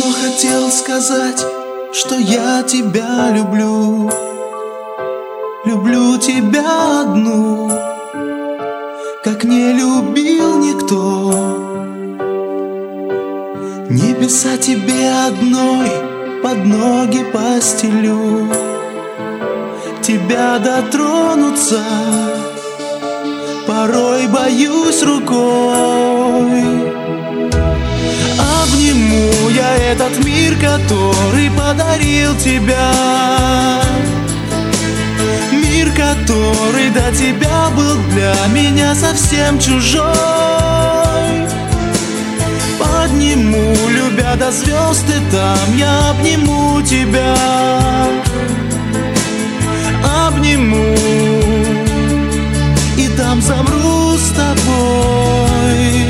давно хотел сказать, что я тебя люблю. Люблю тебя одну, как не любил никто. Небеса тебе одной под ноги постелю. Тебя дотронуться порой боюсь рукой. Обниму я этот мир, который подарил тебя. Мир, который до тебя был для меня совсем чужой. Подниму, любя до звезд, и там я обниму тебя. Обниму, и там замру с тобой.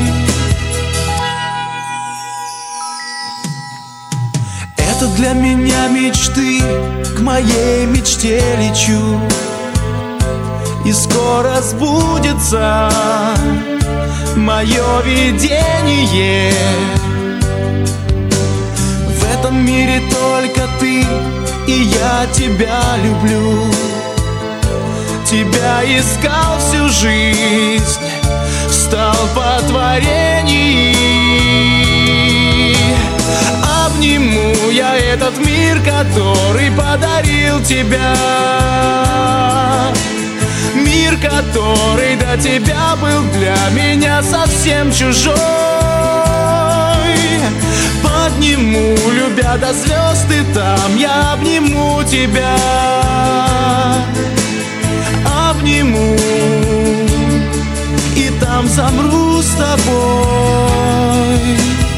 Это для меня мечты, к моей мечте лечу. И скоро сбудется мое видение. В этом мире только ты, и я тебя люблю. Тебя искал всю жизнь в столпотворении. Обниму я этот мир, который подарил тебя. Мир, который до тебя был для меня совсем чужой. Подниму, любя до звезд, и там я обниму тебя. Обниму, и там замру с тобой.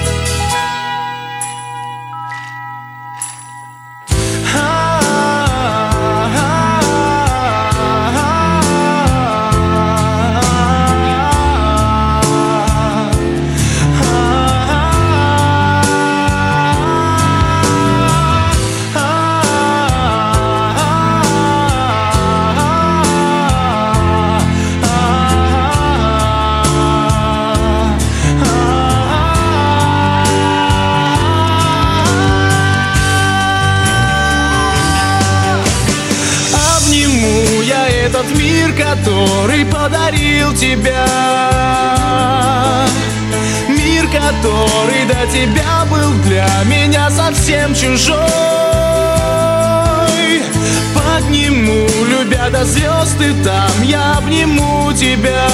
Этот мир, который подарил тебя. Мир, который до тебя был для меня совсем чужой. Подниму, любя до звезд, и там я обниму тебя.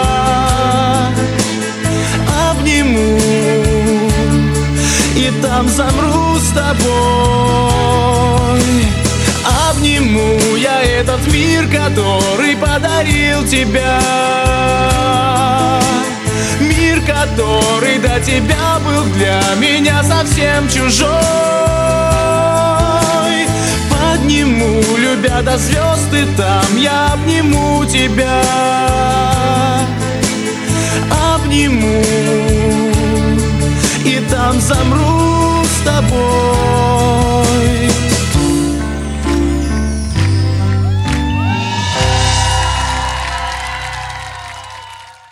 Обниму, и там замру с тобой. Обниму я этот мир, который подарил тебя. Мир, который до тебя был для меня совсем чужой. Подниму, любя до звезд, и там я обниму тебя. Обниму, и там замру с тобой.